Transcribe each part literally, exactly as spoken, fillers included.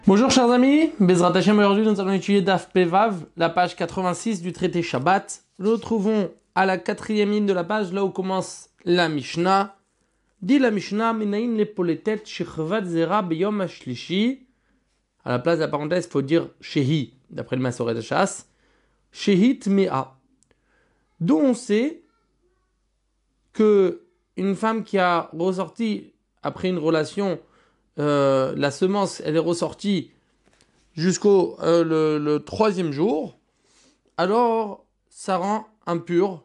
Bonjour chers amis, Bezrat Hashem, aujourd'hui nous allons étudier Daf Pevav, la page quatre-vingt-six du traité Shabbat. Nous nous trouvons à la quatrième ligne de la page, là où commence la Mishnah. Dit la Mishnah, Minaïn lepoletet shechvat zera beyom hashlishi. À la place de la parenthèse, il faut dire Shehi, d'après le Masoret de chasse. Shehi tmea. D'où on sait que une femme qui a ressorti après une relation, Euh, la semence, elle est ressortie jusqu'au euh, le, le troisième jour, alors ça rend impur.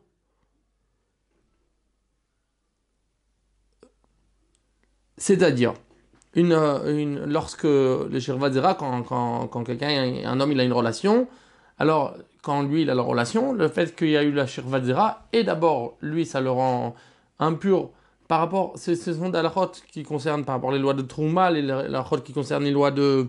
C'est-à-dire, une, une, lorsque le Shirvat Zera, quand, quand, quand quelqu'un, un homme, il a une relation, alors quand lui, il a la relation, le fait qu'il y a eu la Shirvat Zera, et d'abord, lui, ça le rend impur. Par rapport, ce, ce sont des halachot qui concernent par rapport les lois de Trouma, les halachot qui concernent les lois de,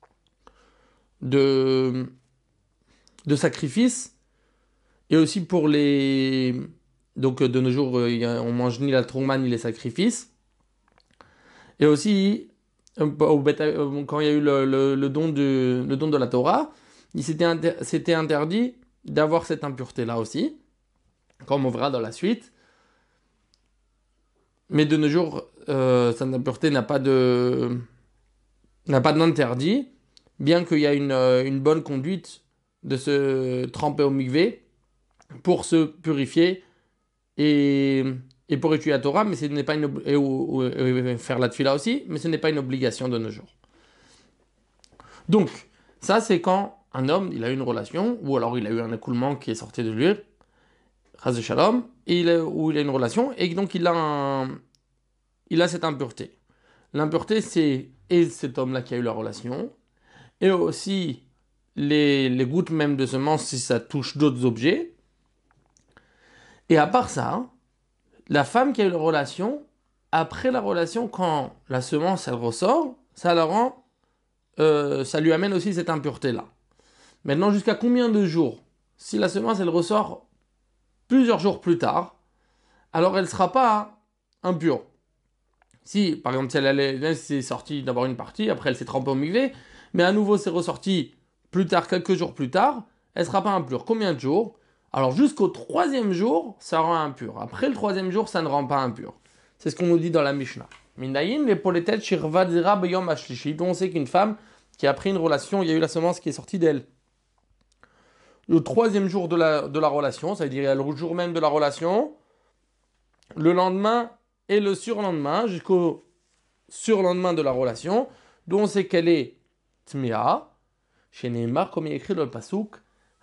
de, de sacrifice, et aussi pour les... Donc de nos jours, on mange ni la Trouma ni les sacrifices. Et aussi, quand il y a eu le, le, le, don, de, le don de la Torah, il s'était inter, c'était interdit d'avoir cette impureté-là aussi, comme on verra dans la suite. Mais de nos jours, euh, cette impureté n'a pas de n'a pas d'interdit, bien qu'il y a une, une bonne conduite de se tremper au mikvé pour se purifier et, et pour étudier la Torah, mais ce n'est pas une et, ou, et faire la tefila aussi, mais ce n'est pas une obligation de nos jours. Donc, ça c'est quand un homme il a eu une relation, ou alors il a eu un écoulement qui est sorti de lui, Chas de Shalom, et il a, où il a une relation, et donc il a, un, il a cette impureté. L'impureté, c'est et cet homme-là qui a eu la relation, et aussi les, les gouttes même de semence si ça touche d'autres objets. Et à part ça, la femme qui a eu la relation, après la relation, quand la semence elle ressort, ça la rend, euh, ça lui amène aussi cette impureté-là. Maintenant, jusqu'à combien de jours? Si la semence elle ressort plusieurs jours plus tard, alors elle ne sera pas impure. Si, par exemple, si elle, elle, elle s'est sortie d'abord une partie, après elle s'est trempée au mikvé, mais à nouveau c'est ressorti plus tard, quelques jours plus tard, elle ne sera pas impure. Combien de jours? Alors jusqu'au troisième jour, ça rend impur. Après le troisième jour, ça ne rend pas impur. C'est ce qu'on nous dit dans la Mishnah. Minayin, les poletet shirvat zera beyom hashlishi. Donc on sait qu'une femme qui a pris une relation, il y a eu la semence qui est sortie d'elle. Le troisième jour de la, de la relation, ça veut dire le jour même de la relation, le lendemain et le surlendemain, jusqu'au surlendemain de la relation, d'où on sait qu'elle est tmea, chez Neymar, comme il est écrit dans le pasouk,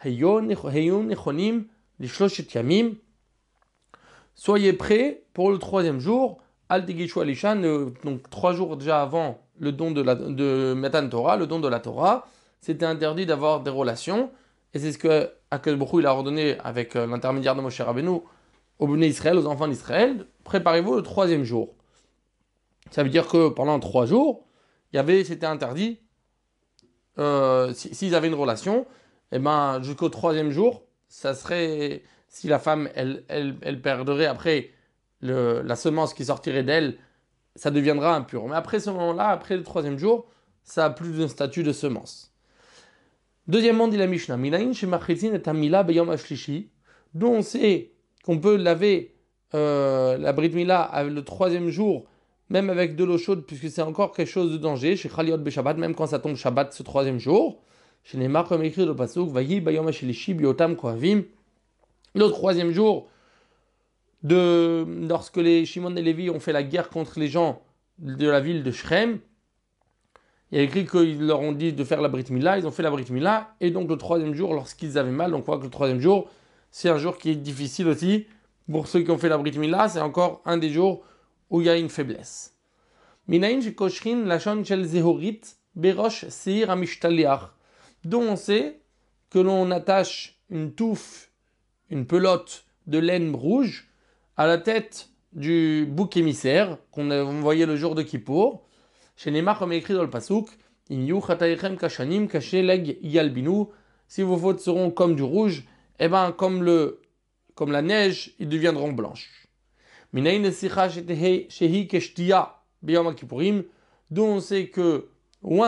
soyez prêts pour le troisième jour, al tegishu alishan, donc trois jours déjà avant le don de, la, de Matan Torah, le don de la Torah, c'était interdit d'avoir des relations, et c'est ce que Akadosh Baruch Hu il a ordonné avec l'intermédiaire de Moshe Rabbeinu aux Bnei Israël, aux enfants d'Israël, préparez-vous le troisième jour. Ça veut dire que pendant trois jours, il y avait, c'était interdit, euh, s'ils avaient une relation, et ben jusqu'au troisième jour, ça serait, si la femme, elle, elle, elle perdrait après le, la semence qui sortirait d'elle, ça deviendra impur. Mais après ce moment-là, après le troisième jour, ça n'a plus de statut de semence. Deuxièmement, dit la Mishnah, Minayin shemachritzin et amila beyom hashlishi, dont on sait qu'on peut laver euh, la Brit Mila le troisième jour, même avec de l'eau chaude, puisque c'est encore quelque chose de danger, chez Chaliot Beshabbat, même quand ça tombe Shabbat ce troisième jour, chez Neymar, comme écrit le Pasuk, Vayi Bayom Hashlishi Biotam Kohavim, le troisième jour, de, lorsque les Shimon et Lévi ont fait la guerre contre les gens de la ville de Shrem, il y a écrit qu'ils leur ont dit de faire la Brit Mila, ils ont fait la Brit Mila, et donc le troisième jour, lorsqu'ils avaient mal, on voit que le troisième jour, c'est un jour qui est difficile aussi. Pour ceux qui ont fait la Brit Mila, c'est encore un des jours où il y a une faiblesse. Minayin shekoshrin lashon shel zehorit berosh seir amishtaliach. Dont on sait que l'on attache une touffe, une pelote de laine rouge à la tête du bouc émissaire qu'on a envoyé le jour de Kippour. Chez Neymar, comme écrit dans le Pasuk, Inyu chataichem kashanim kasheleg yalbinu. Si vos fautes seront comme du rouge, eh ben, comme, le, comme la neige, ils deviendront blanches. D'où on sait que oindre,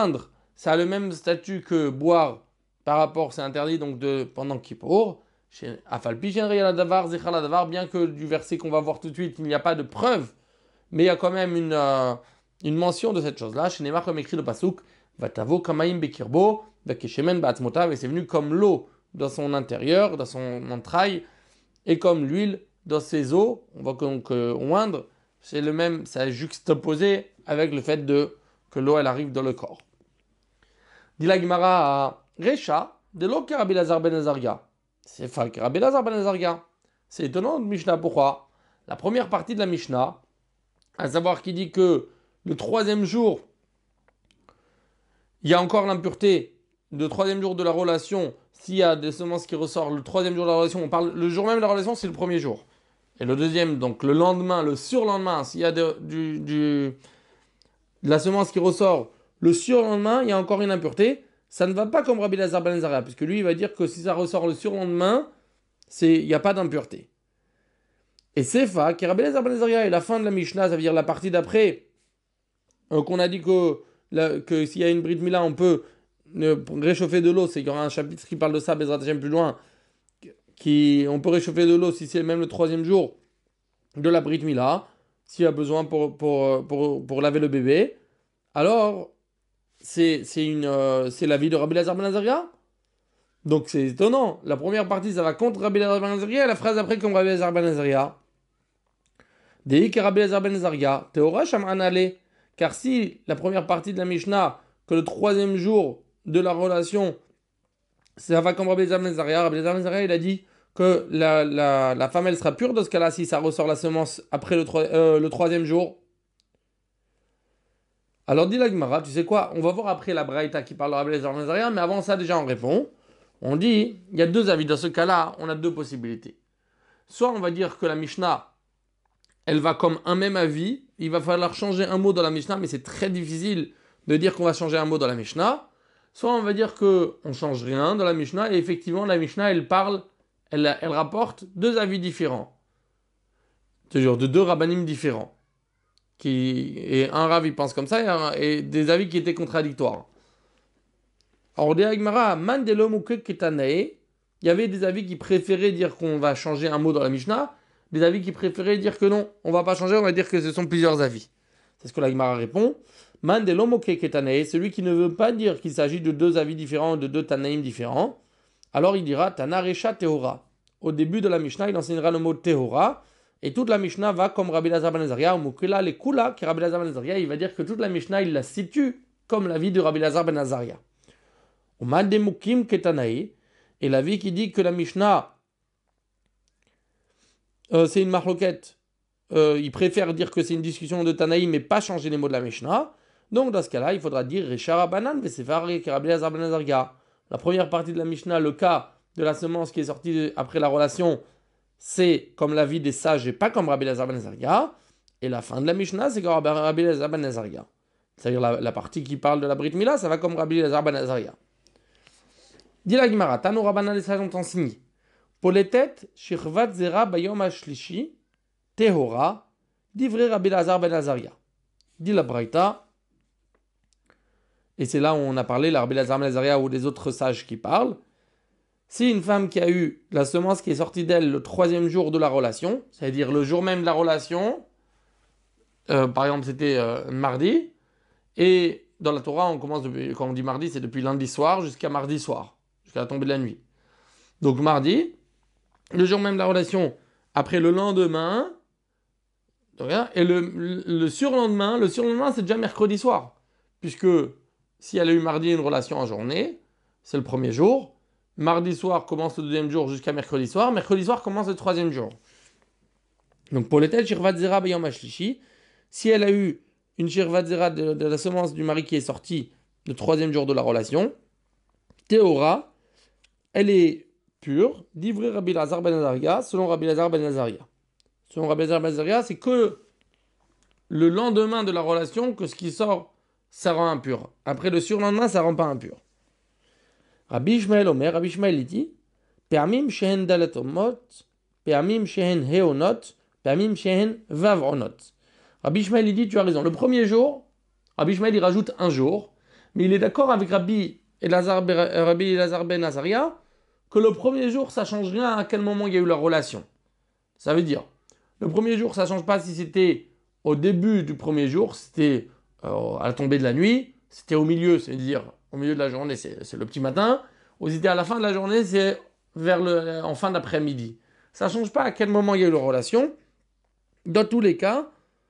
ça a le même statut que boire par rapport, c'est interdit donc de pendant Kippour. Chez Afalpi, Davar, Zechar Davar, bien que du verset qu'on va voir tout de suite, il n'y a pas de preuve, mais il y a quand même une, euh, une mention de cette chose-là. Chez Neymar, comme écrit le Pasuk, Vatavo Kamaim Bekirbo, Bekeshemen Baatzmotav, et c'est venu comme l'eau dans son intérieur, dans son entraille, et comme l'huile dans ses os. On va donc euh, oindre, c'est le même, ça est juxtaposé avec le fait de, que l'eau elle arrive dans le corps. Dit la Gemara à Recha, de l'eau que Rabbi Lazar ben Azaria. C'est fa que Rabbi Lazar ben Azaria. C'est étonnant de Mishnah, pourquoi? La première partie de la Mishnah, à savoir qui dit que le troisième jour, il y a encore l'impureté, le troisième jour de la relation, s'il y a des semences qui ressortent, le troisième jour de la relation, on parle, le jour même de la relation, c'est le premier jour. Et le deuxième, donc le lendemain, le surlendemain, s'il y a de, du, du, de la semence qui ressort, le surlendemain, il y a encore une impureté. Ça ne va pas comme Rabbi Lazar ben Azaria, puisque lui, il va dire que si ça ressort le surlendemain, c'est, il n'y a pas d'impureté. Et c'est fa, que Rabbi Lazar ben Azaria est la fin de la Mishnah, ça veut dire la partie d'après, euh, qu'on a dit que, la, que s'il y a une Brit Mila, on peut euh, réchauffer de l'eau, c'est qu'il y aura un chapitre qui parle de ça, Bezrat Hashem plus loin, qui, on peut réchauffer de l'eau si c'est même le troisième jour de la Brit Mila, s'il y a besoin pour, pour, pour, pour laver le bébé. Alors, c'est, c'est, une, euh, c'est la vie de Rabbi Lazar ben Azaria. Donc c'est étonnant. La première partie, ça va contre Rabbi Lazar ben Azaria, et la phrase après comme Rabbi Lazar ben Azaria. Dei que Rabbi Lazar ben Azaria, Teora Shaman Ale. Car si la première partie de la Mishnah, que le troisième jour de la relation, ça va comme Rabbi Lazar ben Azaria, Rabbi Lazar ben Azaria, il a dit que la, la, la femme, elle sera pure dans ce cas-là si ça ressort la semence après le, euh, le troisième jour. Alors dit la Gemara, tu sais quoi, on va voir après la Braïta qui parle de Rabbi Lazar ben Azaria, mais avant ça déjà on répond. On dit, il y a deux avis. Dans ce cas-là, on a deux possibilités. Soit on va dire que la Mishnah, elle va comme un même avis. Il va falloir changer un mot dans la Mishnah, mais c'est très difficile de dire qu'on va changer un mot dans la Mishnah. Soit on va dire qu'on ne change rien dans la Mishnah, et effectivement, la Mishnah, elle parle, elle, elle rapporte deux avis différents. C'est-à-dire de deux rabbanim différents. Qui, et un rav, il pense comme ça, et, un, et des avis qui étaient contradictoires. Alors, on dit à Gemara, Man de l'homme ketanae, il y avait des avis qui préféraient dire qu'on va changer un mot dans la Mishnah, des avis qui préféraient dire que non, on va pas changer, on va dire que ce sont plusieurs avis. C'est ce que la Gemara répond. Man de l'homme ketanae, celui qui ne veut pas dire qu'il s'agit de deux avis différents, de deux tanaïm différents, alors il dira Tana Recha Tehora. Au début de la Mishnah, il enseignera le mot Tehora, et toute la Mishnah va comme Rabbi Lazar ben Azaria, ou Mukela les Kula, qui Rabbi Lazar ben Azaria, il va dire que toute la Mishnah, il la situe comme l'avis de Rabbi Lazar ben Azaria. Et la vie qui dit que la Mishnah, euh, c'est une marloquette, euh, il préfère dire que c'est une discussion de Tanaï, mais pas changer les mots de la Mishnah. Donc dans ce cas-là, il faudra dire Reshara Banan, Vesefar, Rabbi Lazar ben Azaria. La première partie de la Mishnah, le cas de la semence qui est sortie après la relation, c'est comme l'avis des sages et pas comme Rabbi Lazar ben Azaria. Et la fin de la Mishnah, c'est comme Rabbi Lazar ben Azaria. C'est-à-dire la, la partie qui parle de la Brit Mila, ça va comme Rabbi Lazar ben Azaria. Dit la Gemara, Tano Rabbanan, les sages ont enseigné. Pour les têtes, Shirvat Zera Bayom Ashlishi, Tehora, d'Ivre Rabbi Lazar ben Azaria. Dit la Braïta, et c'est là où on a parlé, la Rabbi Lazar ben Azaria ou des autres sages qui parlent. Si une femme qui a eu la semence qui est sortie d'elle le troisième jour de la relation, c'est-à-dire le jour même de la relation, euh, par exemple c'était euh, mardi, et dans la Torah, on commence depuis, quand on dit mardi, c'est depuis lundi soir jusqu'à mardi soir. Jusqu'à la tombée de la nuit. Donc mardi, le jour même de la relation, après le lendemain, et le, le surlendemain, le surlendemain c'est déjà mercredi soir. Puisque si elle a eu mardi une relation en journée, c'est le premier jour. Mardi soir commence le deuxième jour jusqu'à mercredi soir. Mercredi soir commence le troisième jour. Donc pour les têtes, Shirvat Zera Bayom Ashlishi, si elle a eu une Shirvat Zera de, de la semence du mari qui est sortie le troisième jour de la relation, Théora, elle est pure, d'Ivri Rabbi Lazar ben Azaria, selon Rabbi Lazar ben Azaria. Selon Rabbi Lazar ben Azaria, c'est que le lendemain de la relation que ce qui sort, ça rend impur. Après le surlendemain, ça rend pas impur. Rabbi Ishmael Omer, Rabbi Ishmael dit, Permim shehen dalatomot, permim shehen heonot, permim shehen vavronot. Rabbi Ishmael dit, tu as raison. Le premier jour, Rabbi Ishmael il rajoute un jour, Mais il est d'accord avec Rabbi Elazar, Rabbi Elazar ben Azaria que le premier jour, ça change rien à quel moment il y a eu la relation. Ça veut dire, le premier jour, ça change pas si c'était au début du premier jour, c'était euh, à la tombée de la nuit, c'était au milieu, c'est-à-dire au milieu de la journée, c'est le petit matin, ou si c'était à la fin de la journée, c'est vers le, en fin d'après-midi. Ça change pas à quel moment il y a eu la relation. Dans tous les cas,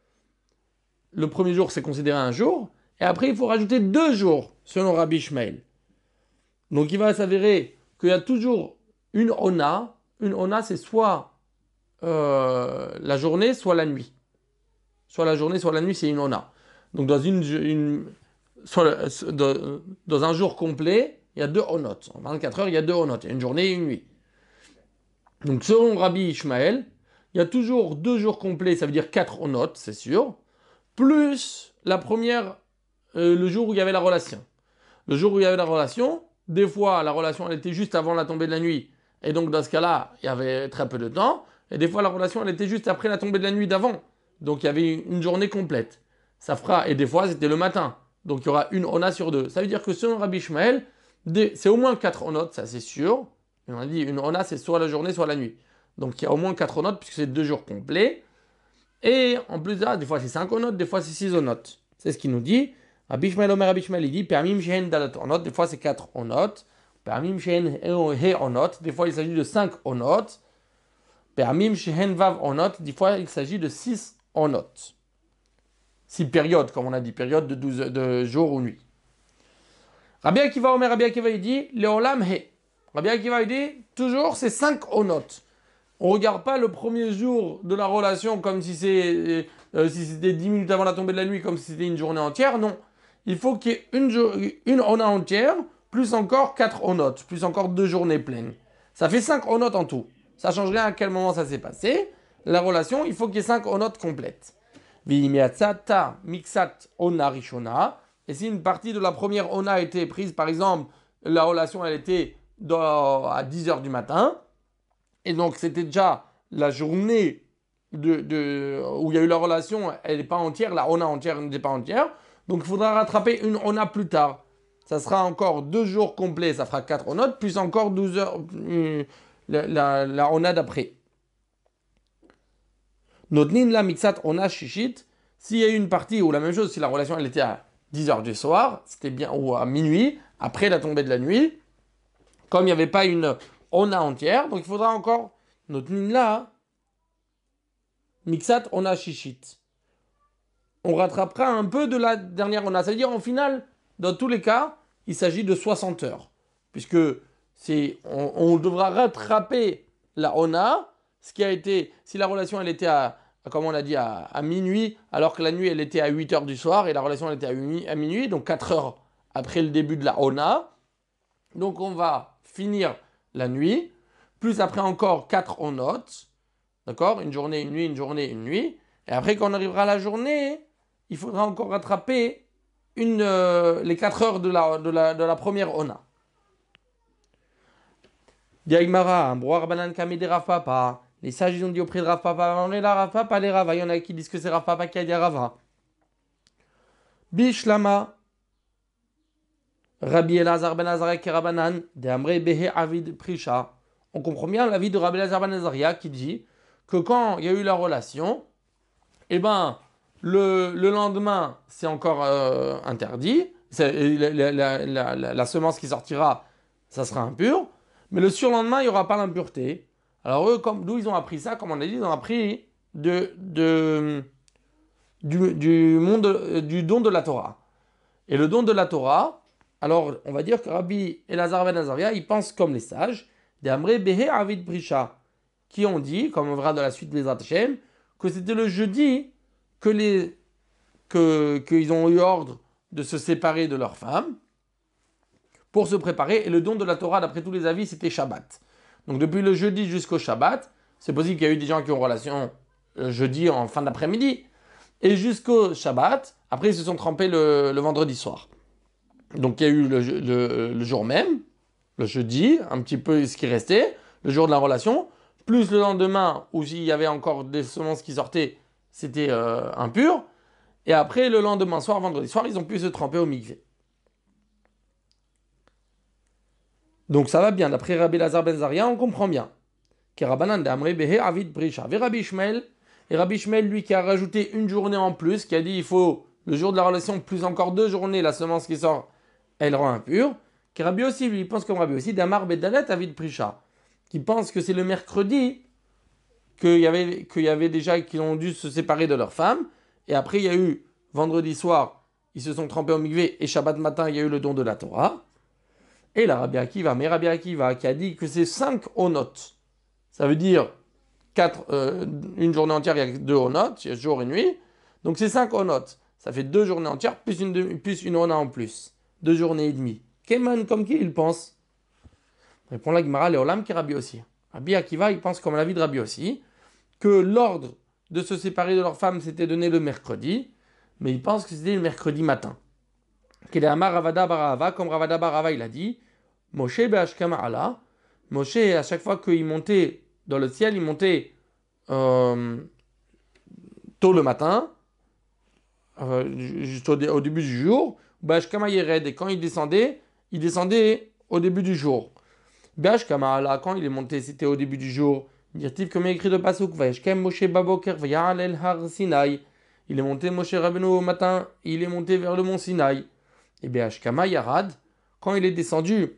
le premier jour, c'est considéré un jour, et après, il faut rajouter deux jours, selon Rabbi Ishmael. Donc, il va s'avérer qu'il y a toujours une ona. Une ona, c'est soit euh, la journée, soit la nuit. Soit la journée, soit la nuit, c'est une ona. Donc, dans, une, une, soit, dans un jour complet, il y a deux onotes. En vingt-quatre heures, il y a deux onotes. Il y a une journée et une nuit. Donc, selon Rabbi Ishmael, il y a toujours deux jours complets, ça veut dire quatre onotes, c'est sûr, plus la première, euh, le jour où il y avait la relation. Le jour où il y avait la relation, des fois, la relation, elle était juste avant la tombée de la nuit. Et donc, dans ce cas-là, il y avait très peu de temps. Et des fois, la relation, elle était juste après la tombée de la nuit d'avant. Donc, il y avait une journée complète. Ça fera, et des fois, c'était le matin. Donc, il y aura une ona sur deux. Ça veut dire que selon Rabbi Ishmael, c'est au moins quatre onotes, ça c'est sûr. Et on a dit, une ona, c'est soit la journée, soit la nuit. Donc, il y a au moins quatre onotes, puisque c'est deux jours complets. Et en plus de ça, des fois, c'est cinq onotes, des fois, c'est six onotes. C'est ce qu'il nous dit. Rabbi Ishmael Omer Rabbi Ishmael, il dit Permim shehen dalat onot, des fois c'est quatre onot. Permim shehen he onot, des fois il s'agit de cinq onot. Permim shehen vav onot, des fois il s'agit de six onot. Six périodes, comme on a dit, période de douze de jours ou nuits. Rabbi Akiva Omer Rabbi Akiva, il dit Leolam he. Rabbi Akiva, il dit toujours c'est cinq onot. On ne regarde pas le premier jour de la relation comme si c'est euh, si c'était dix minutes avant la tombée de la nuit, comme si c'était une journée entière, non. Il faut qu'il y ait une, une ona entière, plus encore quatre onotes, plus encore deux journées pleines. Ça fait cinq onotes en tout. Ça change rien à quel moment ça s'est passé. La relation, il faut qu'il y ait cinq onotes complètes. Vimiatsata mixat ona rishona. Et si une partie de la première ona a été prise, par exemple, la relation elle était dans, à dix heures du matin, et donc c'était déjà la journée de, de, où il y a eu la relation, elle n'est pas entière, la ona entière n'était pas entière. Donc il faudra rattraper une ona plus tard. Ça sera encore deux jours complets, ça fera quatre onotes, plus encore douze heures, euh, la, la, la ona d'après. Notnin la mixat ona shishit, s'il y a eu une partie ou la même chose, si la relation elle était à dix heures du soir, c'était bien, ou à minuit, après la tombée de la nuit, comme il n'y avait pas une ona entière, donc il faudra encore notnin la mixat ona shishit. On rattrapera un peu de la dernière ona. C'est-à-dire, en final, dans tous les cas, il s'agit de soixante heures. Puisque c'est, on, on devra rattraper la ona, ce qui a été, si la relation, elle était à, à comme on l'a dit, à, à minuit, alors que la nuit, elle était à huit heures du soir, et la relation, elle était à, à minuit, donc quatre heures après le début de la ona. Donc, on va finir la nuit, plus après encore quatre onotes, d'accord? Une journée, une nuit, une journée, une nuit. Et après, quand on arrivera à la journée, il faudra encore rattraper une, euh, les quatre heures de la, de la, de la première ona. Diagmara, un broir banane kamide Rav Papa. Les sages, ils ont dit auprès de Rav Papa, on est là, Rav Papa, les Rava. Il y en a qui disent que c'est Rav Papa qui a dit Rava. Bishlama, Rabbi Elazar ben Azaria qui Rabanan, de Amre Behe Avid Prisha. On comprend bien l'avis de Rabbi Elazar ben Azaria qui dit que quand il y a eu la relation, eh ben, le, le lendemain, c'est encore euh, interdit. La, la, la, la, la semence qui sortira, ça sera impur. Mais le surlendemain, il n'y aura pas l'impureté. Alors eux, comme, d'où ils ont appris ça, comme on a dit, ils ont appris de, de, du, du, monde, du don de la Torah. Et le don de la Torah, alors on va dire que Rabbi Elazar ben Azaria, il pense comme les sages, des Amre Behe Avid Prisha, qui ont dit, comme on verra dans la suite des Hashem, que c'était le jeudi que les que qu'ils ont eu ordre de se séparer de leurs femmes pour se préparer. Et le don de la Torah, d'après tous les avis, c'était Shabbat. Donc depuis le jeudi jusqu'au Shabbat, c'est possible qu'il y a eu des gens qui ont relation le jeudi en fin d'après-midi. Et jusqu'au Shabbat, après ils se sont trempés le, le vendredi soir. Donc il y a eu le, le, le jour même, le jeudi, un petit peu ce qui restait, le jour de la relation, plus le lendemain où il y avait encore des semences qui sortaient, c'était euh, impur. Et après, le lendemain soir, vendredi soir, ils ont pu se tremper au mikvé. Donc ça va bien. D'après Rabbi Lazar ben Zaria, on comprend bien. Que Rabbanan d'Amre Behe Avid Brisha. Et Rabbi Ishmael, et Rabbi Ishmael, lui, qui a rajouté une journée en plus, qui a dit il faut le jour de la relation plus encore deux journées, la semence qui sort, elle rend impure. Que Rabbi aussi, lui, il pense comme Rabbi aussi, d'Amar Bedalet Avid Brisha, qui pense que c'est le mercredi qu'il y avait, qu'il y avait déjà qui ont dû se séparer de leur femme. Et après, il y a eu vendredi soir, ils se sont trempés au mikvé, et Shabbat matin, il y a eu le don de la Torah. Et la Rabbi Akiva, mais Rabbi Akiva, qui a dit que c'est cinq onot. Ça veut dire quatre, euh, une journée entière, il y a deux onot, il y a jour et nuit. Donc c'est cinq onot. Ça fait deux journées entières, plus une, plus une ona en plus. Deux journées et demie. Keman, comme qui il pense? Répond la Gemara, Léolam qui Rabbi aussi. Rabbi Akiva, il pense comme l'avis de Rabbi aussi, que l'ordre de se séparer de leur femme s'était donné le mercredi, mais il pense que c'était le mercredi matin. Qu'il est Amar Ravada Barava, comme Ravada Barava il a dit, Moshe Be'ashkama Allah. Moshe, à chaque fois qu'il montait dans le ciel, il montait euh, tôt le matin, euh, juste au, au début du jour, Be'ashkama Yered, et quand il descendait, il descendait au début du jour. Be'ashkama Allah, quand il est monté, c'était au début du jour. Dirtiv comme écrit de Pasuk, Vayeshkem Moshe Baboker Vayal El Har Sinai. Il est monté Moshe Rabbeinu au matin, il est monté vers le mont Sinaï. Et Be'ashkama Yarad, quand il est descendu,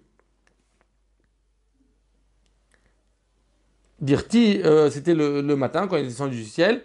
Dirti, euh, c'était le, le matin, quand il est descendu du ciel,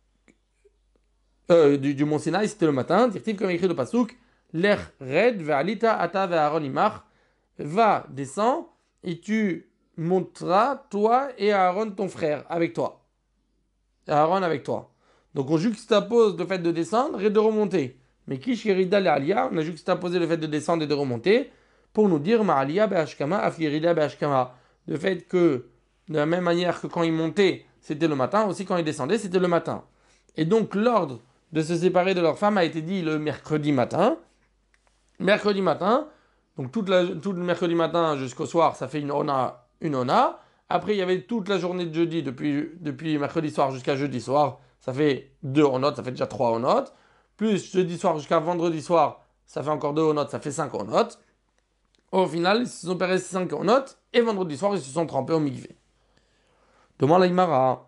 euh, du, du mont Sinaï, c'était le matin. Dirtiv comme écrit de Pasuk, Lech Red Ve'alita Ata Ve'aron Imach, va, descends, et tu monteras, toi et Aaron, ton frère, avec toi. Aaron avec toi. Donc on juxtapose le fait de descendre et de remonter. Mais Kish Yerida le Aliyah, on a juxtaposé le fait de descendre et de remonter pour nous dire Ma'aliyah be'ashkama, af Yerida be'ashkama. Le fait que, de la même manière que quand il montait, c'était le matin, aussi quand il descendait, c'était le matin. Et donc l'ordre de se séparer de leur femme a été dit le mercredi matin. Mercredi matin, donc toute la, tout le mercredi matin jusqu'au soir, ça fait une ona, une ona. Après, il y avait toute la journée de jeudi, depuis, depuis mercredi soir jusqu'à jeudi soir, ça fait deux onotes, ça fait déjà trois onotes. Plus jeudi soir jusqu'à vendredi soir, ça fait encore deux onotes, ça fait cinq onotes. Au final, ils se sont pérés cinq onotes, et vendredi soir, ils se sont trempés au mikvé. Demande la Gemara.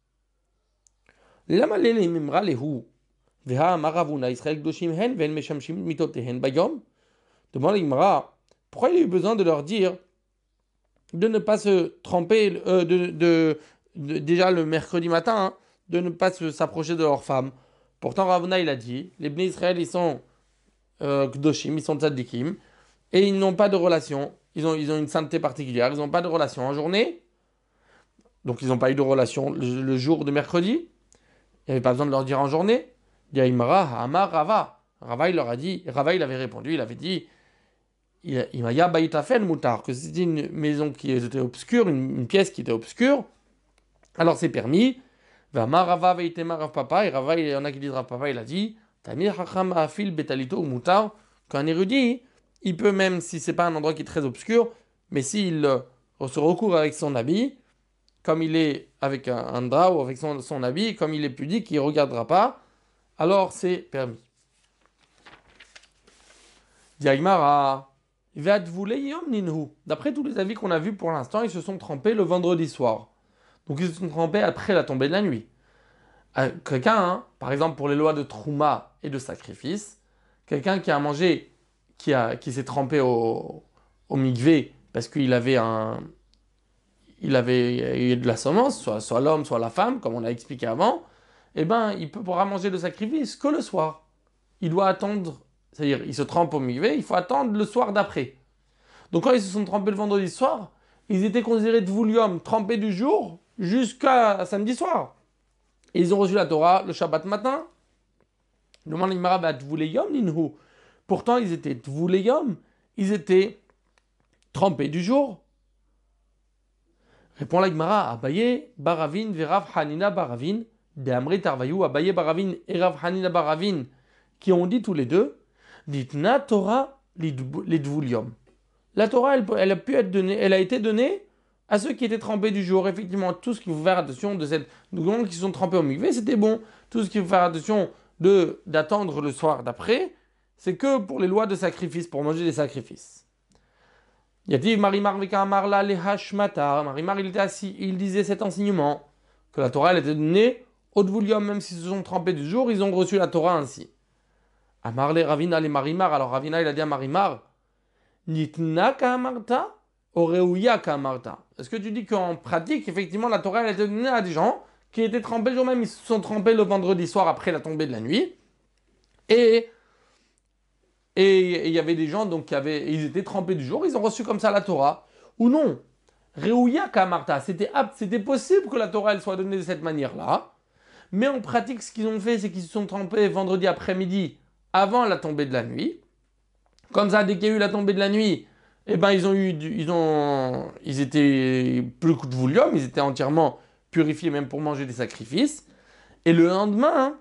Lama lele mimra lehu, veha maravuna Israël kdoshim hen ven meshamshim mitotehen bayom. Demande la Gemara. Pourquoi il a eu besoin de leur dire de ne pas se tremper, euh, de, de, de, déjà le mercredi matin, hein, de ne pas se, s'approcher de leur femme. Pourtant, Ravuna, il a dit, les Bnei Israël, ils sont euh, Kdoshim, ils sont Tzadikim, et ils n'ont pas de relation, ils ont, ils ont une sainteté particulière, ils n'ont pas de relation en journée, donc ils n'ont pas eu de relation le, le jour de mercredi, il n'y avait pas besoin de leur dire en journée. Yaimara, Amar, Rava. Rava, il leur a dit, Rava, il avait répondu, il avait dit, il m'a ya baïtafen moutar, que c'était une maison qui était obscure, une, une pièce qui était obscure, alors c'est permis. Va marava veitema rav papa, et Rava, il y en a qui disent rav papa, il a dit, Tamir hacham afil betalito moutar, qu'un érudit, il peut même, si c'est pas un endroit qui est très obscur, mais s'il euh, se recourt avec son habit, comme il est avec un, un drap ou avec son, son habit, comme il est pudique, il ne regardera pas, alors c'est permis. Diagmara. D'après tous les avis qu'on a vus pour l'instant, ils se sont trempés le vendredi soir. Donc ils se sont trempés après la tombée de la nuit. Euh, quelqu'un, hein, par exemple pour les lois de Trouma et de sacrifice, quelqu'un qui a mangé, qui, a, qui s'est trempé au, au mikvé parce qu'il avait, un, il avait eu de la semence, soit, soit l'homme, soit la femme, comme on l'a expliqué avant, eh ben, il ne pourra manger le sacrifice que le soir. Il doit attendre. C'est-à-dire, ils se trempent au mikvé, il faut attendre le soir d'après. Donc quand ils se sont trempés le vendredi soir, ils étaient considérés de voulium, trempés du jour jusqu'à samedi soir. Et ils ont reçu la Torah le Shabbat matin. Demande l'Imara, bah, Tvuleyom, Ninhu. Pourtant, ils étaient Tvuleyom, ils étaient trempés du jour. Répond la Gemara, Abaye, Baravin, Verav Hanina Baravin, de Amri Tarvayou, Abaye Baravin et Rav Hanina Baravin, qui ont dit tous les deux, Ditna Torah lidvulium. La Torah, elle, elle, a pu être donnée, elle a été donnée à ceux qui étaient trempés du jour. Effectivement, tout ce qu'il faut faire attention de cette, gens qui sont trempés au mikvé, c'était bon. Tout ce qu'il faut faire attention de d'attendre le soir d'après, c'est que pour les lois de sacrifice, pour manger des sacrifices. Yativ Marimar Veka la le Hashmata. Marimar, il était assis, il disait cet enseignement, que la Torah, elle était donnée au Dvulium, même s'ils se sont trempés du jour, ils ont reçu la Torah ainsi. Amarle Ravina le Marimar, alors Ravina, il a dit à Marimar, Nitna Kamarta, Oreuya Kamarta. Est-ce que tu dis qu'en pratique, effectivement, la Torah, elle était donnée à des gens qui étaient trempés le jour même, ils se sont trempés le vendredi soir après la tombée de la nuit, et et il y avait des gens donc qui avaient, ils étaient trempés du jour, ils ont reçu comme ça la Torah, ou non. Reuya Kamarta, c'était apte, c'était possible que la Torah elle soit donnée de cette manière-là, mais en pratique, ce qu'ils ont fait, c'est qu'ils se sont trempés vendredi après-midi avant la tombée de la nuit. Comme ça, dès qu'il y a eu la tombée de la nuit, eh ben, ils ont eu, du, ils ont, ils étaient plus de voulium, ils étaient entièrement purifiés même pour manger des sacrifices. Et le lendemain, hein,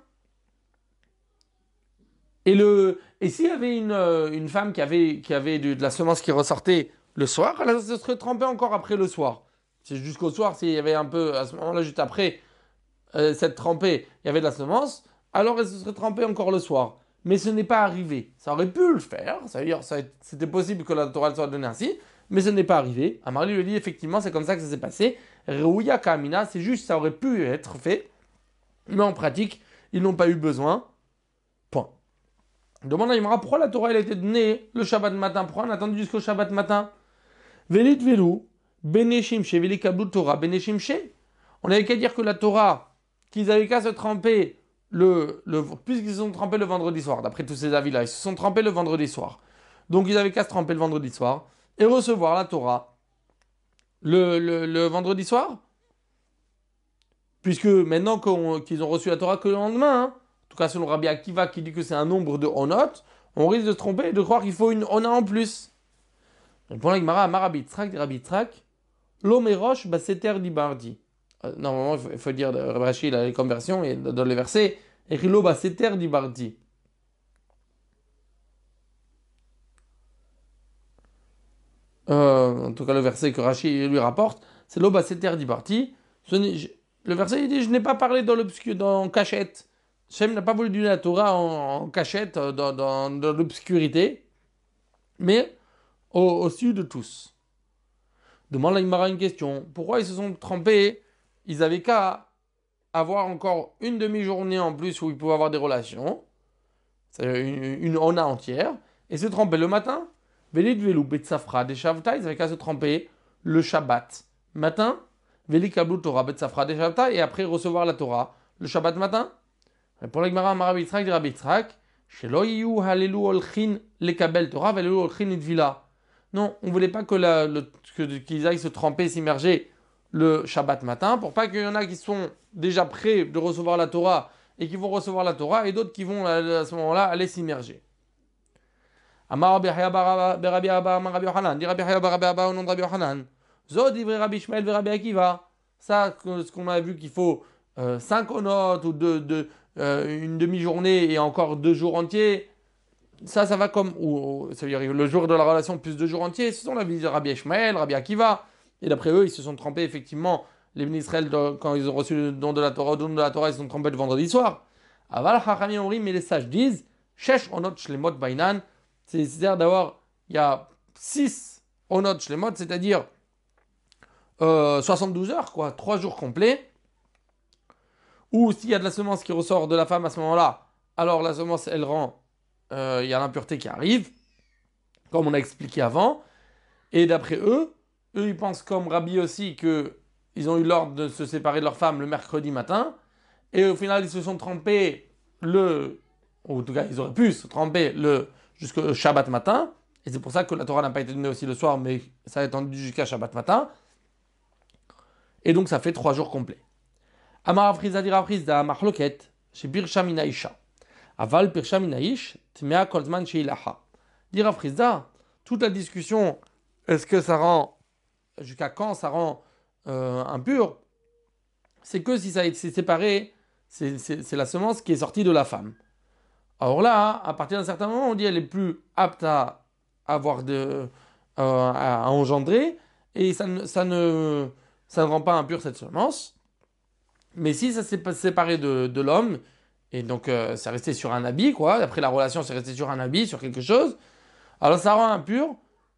et le, et s'il y avait une, euh, une femme qui avait, qui avait de, de la semence qui ressortait le soir, elle se serait trempée encore après le soir. C'est jusqu'au soir, s'il y avait un peu, à ce moment-là, juste après, euh, s'être trempée, il y avait de la semence, alors elle se serait trempée encore le soir. Mais ce n'est pas arrivé. Ça aurait pu le faire, ça veut dire ça, c'était possible que la Torah soit donnée ainsi, mais ce n'est pas arrivé. Amarli lui dit effectivement, c'est comme ça que ça s'est passé. Reuya Kamina, c'est juste, ça aurait pu être fait, mais en pratique, ils n'ont pas eu besoin. Point. Demande à Imra pourquoi la Torah elle a été donnée le Shabbat matin. Pourquoi on a attendu jusqu'au Shabbat matin? Velit Velou, Beneshimche, Veli Kablu Torah, Beneshimche. On avait qu'à dire que la Torah, qu'ils avaient qu'à se tremper le, le puisqu'ils se sont trempés le vendredi soir, d'après tous ces avis-là, ils se sont trempés le vendredi soir. Donc ils avaient qu'à se tremper le vendredi soir et recevoir la Torah le, le, le vendredi soir. Puisque maintenant qu'ils ont reçu la Torah que le lendemain, hein, en tout cas selon Rabbi Akiva qui dit que c'est un nombre de onot, on risque de se tromper et de croire qu'il faut une ona en plus. Donc pour la Gemara, Amar Rabbi Yitzhak, dit Rabbi Yitzhak, l'omerosh baseter di bardi. Normalement, il faut dire, Rashi, il a les conversions, et dans les versets, Echilo baseter di bardi. Euh, en tout cas, le verset que Rashi lui rapporte, c'est l'oba seter di bardi. Le verset, il dit, je n'ai pas parlé dans l'obscur, dans cachette. Shem n'a pas voulu donner la Torah en, en cachette, dans, dans, dans l'obscurité, mais au, au sud de tous. Demande à Imara une question. Pourquoi ils se sont trempés? Ils avaient qu'à avoir encore une demi-journée en plus où ils pouvaient avoir des relations. C'est une, une ona entière. Et se tremper le matin. Velit velou betsafra des shavta. Ils avaient qu'à se tremper le Shabbat matin. Velit kablu Torah betsafra des shavta. Et après recevoir la Torah le Shabbat matin. Pour la Gemara, Rabbi Yitzhak, dit Rabbi Yitzhak, Shelo yiyu halelu olchin lekabel Torah velelu olchin idvila. Non, on ne voulait pas que la, le, que, qu'ils aillent se tremper, s'immerger le Shabbat matin, pour pas qu'il y en a qui sont déjà prêts de recevoir la Torah et qui vont recevoir la Torah, et d'autres qui vont à ce moment-là aller s'immerger. Amar Rabbi Abba Rabbi Abba Amar Rabbi Yochanan, dit Rabbi Abba Rabbi Abba au nom de Rabbi Yochanan. Zod ivre Rabbi Shmuel ve Rabbi Akiva. Ça, ce qu'on a vu qu'il faut euh, cinq onotes ou deux, deux, euh, une demi-journée et encore deux jours entiers. Ça, ça va comme, ou, ça veut dire le jour de la relation plus deux jours entiers, ce sont la vie de Rabbi Ishmael, Rabbi Akiva, et d'après eux, ils se sont trempés effectivement, les bénis Israël, quand ils ont reçu le don de la Torah, le don de la Torah, ils se sont trempés le vendredi soir. Aval Chachamim Omrim, mais les sages disent, Shesh onot shlemot bainan, c'est-à-dire d'avoir, il y a six onot shlemot, c'est-à-dire euh, soixante-douze heures, quoi, trois jours complets, ou s'il y a de la semence qui ressort de la femme à ce moment-là, alors la semence, elle rend il euh, y a l'impureté qui arrive, comme on a expliqué avant, et d'après eux, eux ils pensent comme Rabbi aussi qu'ils ont eu l'ordre de se séparer de leur femme le mercredi matin, et au final ils se sont trempés le, ou en tout cas ils auraient pu se tremper le jusqu'au Shabbat matin, et c'est pour ça que la Torah n'a pas été donnée aussi le soir, mais ça a étendu jusqu'à Shabbat matin, et donc ça fait trois jours complets. Amar Afriza dira Afriza Mahloket, chez Birsham Inaisha. Aval Pirsham Inaish, Tmea Kolzman Sheilaha. Dire à Frisda, toute la discussion, est-ce que ça rend, jusqu'à quand ça rend euh, impur, c'est que si ça a été séparé, c'est, c'est, c'est la semence qui est sortie de la femme. Alors là, à partir d'un certain moment, on dit qu'elle est plus apte à avoir de, euh, à, à engendrer, et ça ne, ça, ne, ça ne rend pas impur cette semence. Mais si ça s'est séparé de, de l'homme, et donc euh, c'est resté sur un habit, quoi. Après la relation, c'est resté sur un habit, sur quelque chose. Alors ça rend impur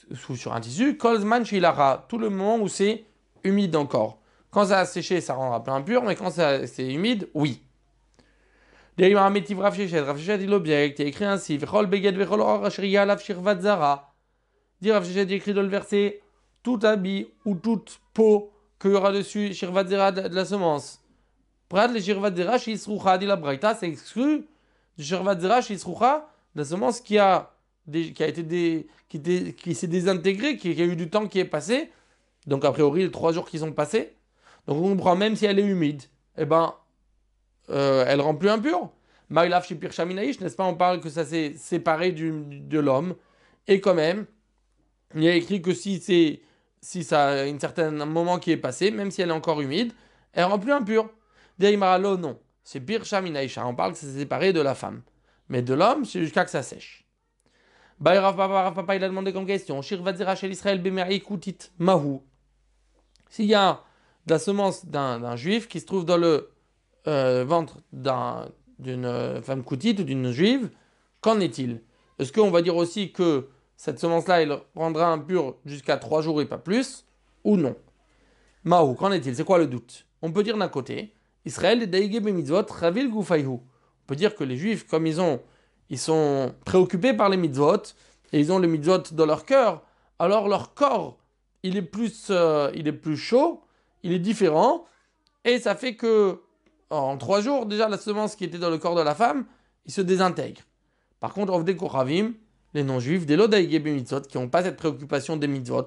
ou sur un tissu, kolzman shilara, tout le moment où c'est humide encore. Quand ça a séché, ça rendra pas impur, mais quand ça- c'est humide, oui. Derrière un métier Rav Sheshet, Rav Sheshet dit l'object, il y a écrit ainsi, Vechol beged vechol or ashriya lav shirvat zara. Dit Rav Sheshet, il y a écrit dans le verset, tout habit ou toute peau qu'il y aura dessus, shirvat zara de, de la semence. Prad le shirvat zara shisrucha, dit la Braïta, c'est exclu du shirvat zara shisrucha, de la semence qui a, des, qui a été des, qui, était- qui s'est désintégrée, qui, qui a eu du temps qui est passé. Donc a priori, les trois jours qui sont passés. Donc on comprend, même si elle est humide, eh ben, euh, elle rend plus impure. Maïlaf Shipir Shaminaïch, n'est-ce pas? On parle que ça s'est séparé du, de l'homme. Et quand même, il y a écrit que si c'est si ça a un certain moment qui est passé, même si elle est encore humide, elle rend plus impure. Deimaralo, non. C'est Pir Shaminaïcha. On parle que c'est séparé de la femme. Mais de l'homme, c'est jusqu'à que ça sèche. Baïrav Papa, Rav Papa, il a demandé comme question Shirvadzera shel Israël b'me'ai kutit mahu. S'il y a de la semence d'un d'un juif qui se trouve dans le euh, ventre d'un- d'une euh, femme koutite ou d'une juive, qu'en est-il? Est-ce qu'on va dire aussi que cette semence-là, elle rendra impure jusqu'à trois jours et pas plus, ou non? Mahou, qu'en est-il? C'est quoi le doute? On peut dire d'un côté, Israël est daïgé b'mitzvot ravil gufayhu. On peut dire que les juifs, comme ils ont, ils sont préoccupés par les mitzvot, et ils ont les mitzvot dans leur cœur, alors leur corps, il est plus, euh, il est plus chaud, il est différent, et ça fait que en trois jours, déjà, la semence qui était dans le corps de la femme, il se désintègre. Par contre, Ovdei Koravim, les non-juifs, des Lodaïgé mitzvot, qui n'ont pas cette préoccupation des mitzvot,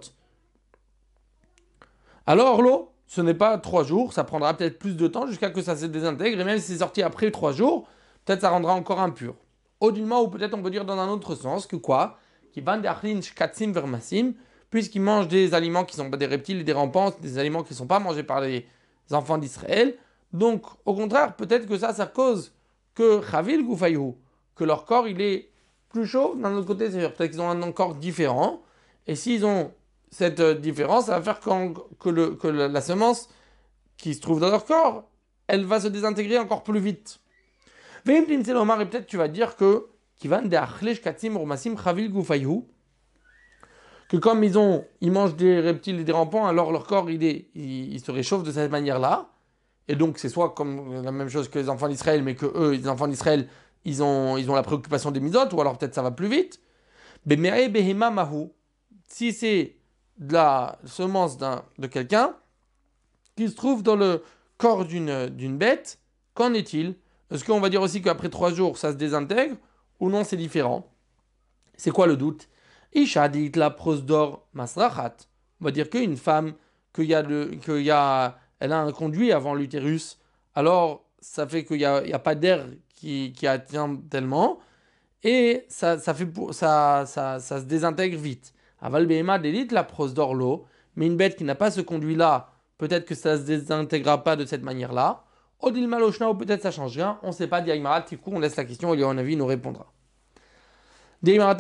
alors l'eau, ce n'est pas trois jours, ça prendra peut-être plus de temps jusqu'à que ça se désintègre, et même si c'est sorti après trois jours, peut-être ça rendra encore impur. Audinement, ou peut-être on peut dire dans un autre sens, que quoi? Qui van derchlin shkatzim vermasim, puisqu'ils mangent des aliments qui sont pas des reptiles et des rampants, des aliments qui ne sont pas mangés par les enfants d'Israël. Donc, au contraire, peut-être que ça, ça cause que chavil gufayhu, que leur corps, il est plus chaud. D'un autre côté, c'est peut-être qu'ils ont un corps différent. Et s'ils ont cette euh, différence, ça va faire qu'en- que, le- que la, la semence qui se trouve dans leur corps, elle va se désintégrer encore plus vite. Veim tinsel omar, et peut-être tu vas dire que kivan de achlesh katzim urmasim chavil gufayhu, que comme ils ont, ils mangent des reptiles et des rampants, alors leur corps il, est, il, il se réchauffe de cette manière-là. Et donc c'est soit comme la même chose que les enfants d'Israël, mais que eux, les enfants d'Israël, ils ont, ils ont la préoccupation des mitzvot, ou alors peut-être ça va plus vite. Bemerei behema mahu, si c'est de la semence d'un, de quelqu'un qui se trouve dans le corps d'une, d'une bête, qu'en est-il? Est-ce qu'on va dire aussi qu'après trois jours ça se désintègre, ou non c'est différent? C'est quoi le doute? Isha dit la prose d'or masrachat. On va dire qu'une femme, qu'il y a le, qu'il y a, elle a un conduit avant l'utérus, alors ça fait qu'il n'y a, il y a pas d'air qui, qui atteint tellement, et ça, ça, fait pour, ça, ça, ça se désintègre vite. Aval Behema d'élite la prose d'or l'eau, mais une bête qui n'a pas ce conduit-là, peut-être que ça ne se désintégrera pas de cette manière-là. Odil Maloshna, ou peut-être ça change rien, on ne sait pas, Diagmarat, du coup on laisse la question, il y a un avis, il nous répondra. Il y a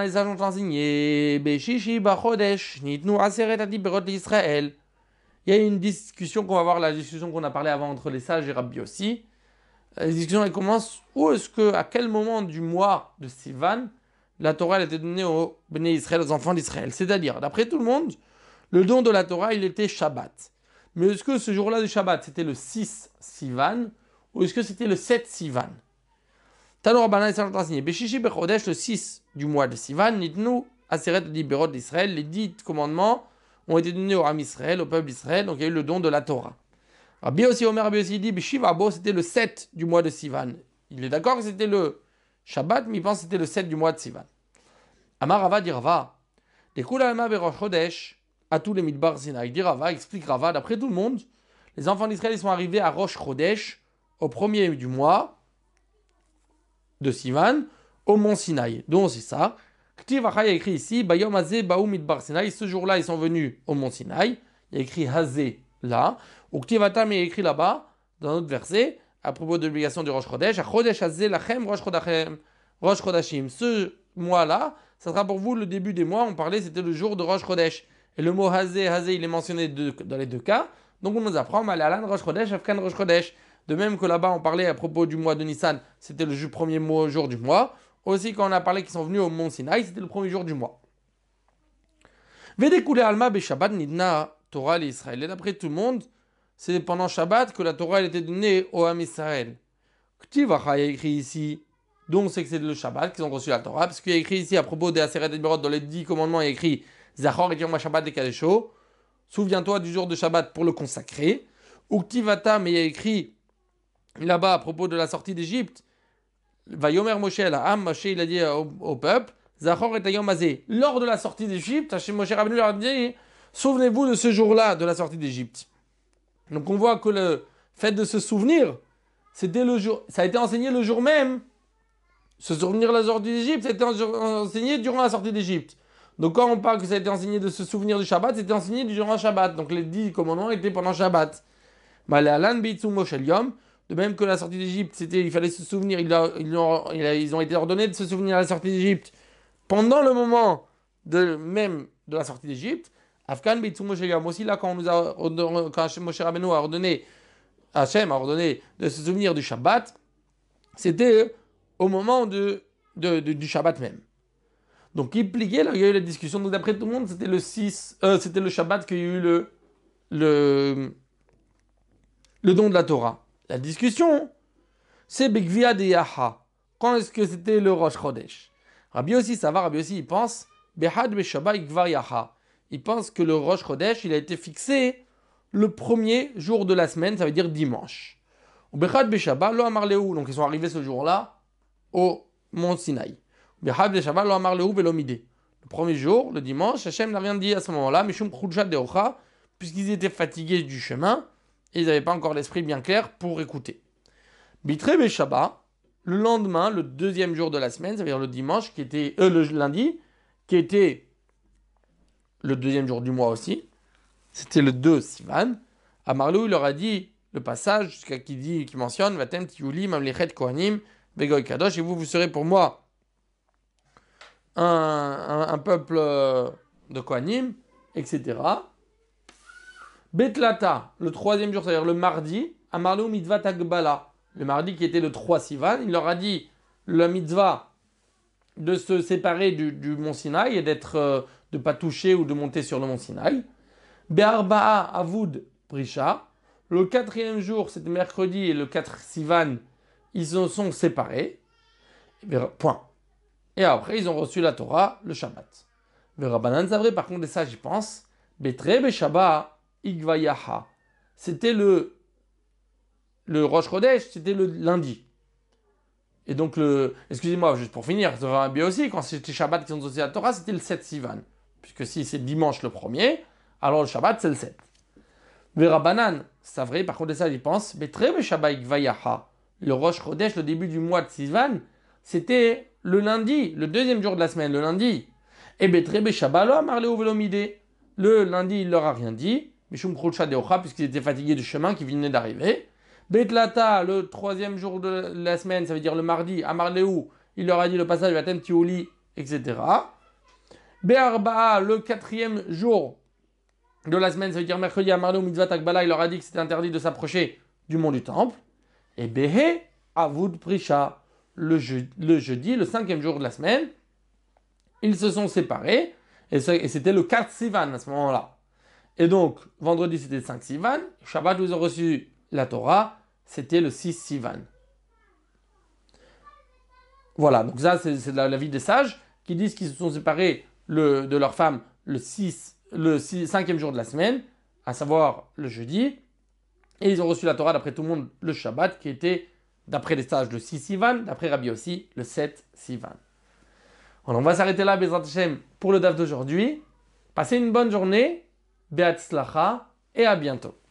une discussion qu'on va voir, la discussion qu'on a parlé avant entre les sages et Rabbi aussi. La discussion elle commence où est-ce que, à quel moment du mois de Sivan, la Torah elle était donnée aux Béné Israël, aux enfants d'Israël. C'est-à-dire, d'après tout le monde, le don de la Torah il était Shabbat. Mais est-ce que ce jour-là du Shabbat c'était le six Sivan ou est-ce que c'était le sept Sivan? Tanor Rabbanan s'est enseigné. Beshishi Bechodesh, le six du mois de Sivan, Nitnu Aseret Libérot d'Israël, les dix commandements ont été donnés au Ram Israël, au peuple d'Israël, donc il y a eu le don de la Torah. Rabbi aussi, Omer Rabbi aussi dit, Beshivabo, c'était le sept du mois de Sivan. Il est d'accord que c'était le Shabbat, mais il pense que c'était le sept du mois de Sivan. Amar Rava dit Rava, les Kulalama Berosh Chodesh, à tous les Midbar Sinai. Dit Rava, explique Rava, d'après tout le monde, les enfants d'Israël ils sont arrivés à Rosh Chodesh, au premier du mois de Sivan, au mont Sinaï. Donc c'est ça. Ktiv Achai a écrit ici, Bayom Hazé Baou Midbar Sinaï. Ce jour-là, ils sont venus au mont Sinaï. Il y a écrit Hazé là. Ou Ktiv Atam est écrit là-bas, dans un autre verset, à propos de l'obligation du Rosh Chodesh. Chodesh Hazé Lachem Rosh Chodachem Rosh Chodashim. Ce mois-là, ça sera pour vous le début des mois. On parlait, c'était le jour de Rosh Chodesh. Et le mot Hazé, Hazé, il est mentionné de, dans les deux cas. Donc on nous apprend, Malalan Rosh Chodesh, Afkan Rosh Chodesh. De même que là-bas, on parlait à propos du mois de Nissan, c'était le premier jour du mois. Aussi, quand on a parlé qu'ils sont venus au mont Sinaï, c'était le premier jour du mois. Védécoulé Alma be Shabbat Nidna Torah l'Israël. Et d'après tout le monde, c'est pendant Shabbat que la Torah elle était donnée au Ham Israël. Ktivacha, il y a écrit ici, donc c'est que c'est le Shabbat qu'ils ont reçu la Torah, parce qu'il y a écrit ici à propos des Aseret et Berot, dans les dix commandements, il y a écrit Zachor et Yom Shabbat de Kadesho. Souviens-toi du jour de Shabbat pour le consacrer. Uktivata, mais il y a écrit là-bas à propos de la sortie d'Égypte. Vayomer Moshe la Ham, Moshe il a dit au, au peuple, Zachor et Yom Azé. Lors de la sortie d'Égypte, Hachem Moshe Rabbeinu leur a dit, souvenez-vous de ce jour-là, de la sortie d'Égypte. Donc on voit que le fait de se souvenir, c'était le jour, ça a été enseigné le jour même. Se souvenir de la sortie d'Égypte, ça a été enseigné durant la sortie d'Égypte. Donc quand on parle que ça a été enseigné de se souvenir du Shabbat, c'était enseigné durant Shabbat. Donc les dix commandements étaient pendant Shabbat. De même que la sortie d'Égypte, c'était, il fallait se souvenir, ils, a, ils, ont, ils ont été ordonnés de se souvenir de la sortie d'Égypte pendant le moment de, même de la sortie d'Égypte. Afkan Beitzou Moshe Yom, aussi là quand, on nous a, quand Moshe Rabbeinu a ordonné, Hachem a ordonné de se souvenir du Shabbat, c'était au moment de, de, de, du Shabbat même. Donc il pliait, là il y a eu la discussion, donc d'après tout le monde c'était le six, euh, c'était le Shabbat qu'il y a eu le, le, le don de la Torah. La discussion, c'est Begvia de Yaha. Quand est-ce que c'était le Rosh Chodesh? Rabbi aussi, ça va, Rabbi aussi, il pense Behad Beshabbat Gvar Yaha. Il pense que le Rosh Chodesh, il a été fixé le premier jour de la semaine, ça veut dire dimanche. Ou Behad Beshabbat Lo Amar Lehu. Donc ils sont arrivés ce jour-là au mont Sinaï. Behad Beshabbat Lo Amar Lehu Velo Midé. Le premier jour, le dimanche, Hachem n'a rien dit à ce moment-là, Mishum Khudjat Deocha, puisqu'ils étaient fatigués du chemin. Et ils n'avaient pas encore l'esprit bien clair pour écouter. Bitre Beshabbat, le lendemain, le deuxième jour de la semaine, c'est-à-dire le dimanche, qui était euh, le lundi, qui était le deuxième jour du mois aussi, c'était le deux Sivan. À Marlou, il leur a dit le passage jusqu'à qui dit, qui mentionne Vatem Tiyuli Mamlechet Kohanim Begoy Kadosh, et vous, vous serez pour moi un, un, un peuple de Kohanim, et cetera. Betlata, le troisième jour, c'est-à-dire le mardi, Amarlou Mitzvah Tagbala, le mardi qui était le trois Sivan, il leur a dit la mitzvah de se séparer du, du mont Sinaï et d'être, euh, de ne pas toucher ou de monter sur le mont Sinaï. Be'arba'a Avoud Prisha, le quatrième jour, c'était mercredi, et le quatre Sivan, ils se sont séparés. Point. Et après, ils ont reçu la Torah, le Shabbat. Rabbanan, c'est vrai, par contre, et ça, j'y pense. Betre Beshabbat Igvayaha. C'était le, le Rosh Chodesh, c'était le lundi. Et donc, le, excusez-moi, juste pour finir, ça va bien aussi, quand c'était Shabbat qui ont reçu la Torah, c'était le sept Sivan. Puisque si c'est dimanche le premier, alors le Shabbat, c'est le sept. Rabbanan, c'est vrai, par contre, et ça, j'y pense. Betre Beshabbat Igvayaha. Le Rosh Chodesh, le début du mois de Sivan, c'était le lundi, le deuxième jour de la semaine, le lundi. Et Betre Beshabbat Lo Amar Lehu Velo Midé. Le lundi, il leur a rien dit. Mishum Khudjat Deocha, puisqu'ils étaient fatigués du chemin qui venait d'arriver. Betlata, le troisième jour de la semaine, ça veut dire le mardi, Amar Lehu, il leur a dit le passage Vatem Tiyuli, et cetera. Be'arba'a, le quatrième jour de la semaine, ça veut dire mercredi, Amar Lehu Mitzvah Takbala, il leur a dit que c'était interdit de s'approcher du mont du temple. Et Behe Avud Prisha, le, je, le jeudi, le cinquième jour de la semaine, ils se sont séparés, et, ce, et c'était le quatre Sivan à ce moment-là. Et donc, vendredi, c'était le cinq Sivan. Shabbat, ils ont reçu la Torah. C'était le six Sivan. Voilà, donc ça, c'est, c'est la, la vie des sages qui disent qu'ils se sont séparés le, de leur femme le, six, le six, cinquième jour de la semaine, à savoir le jeudi. Et ils ont reçu la Torah, d'après tout le monde, le Shabbat, qui était, d'après les sages, le six Sivan. D'après Rabbi aussi, le sept Sivan. Alors, on va s'arrêter là, Bezrat Hashem, pour le daf d'aujourd'hui. Passez une bonne journée. Be'atzlacha et à bientôt.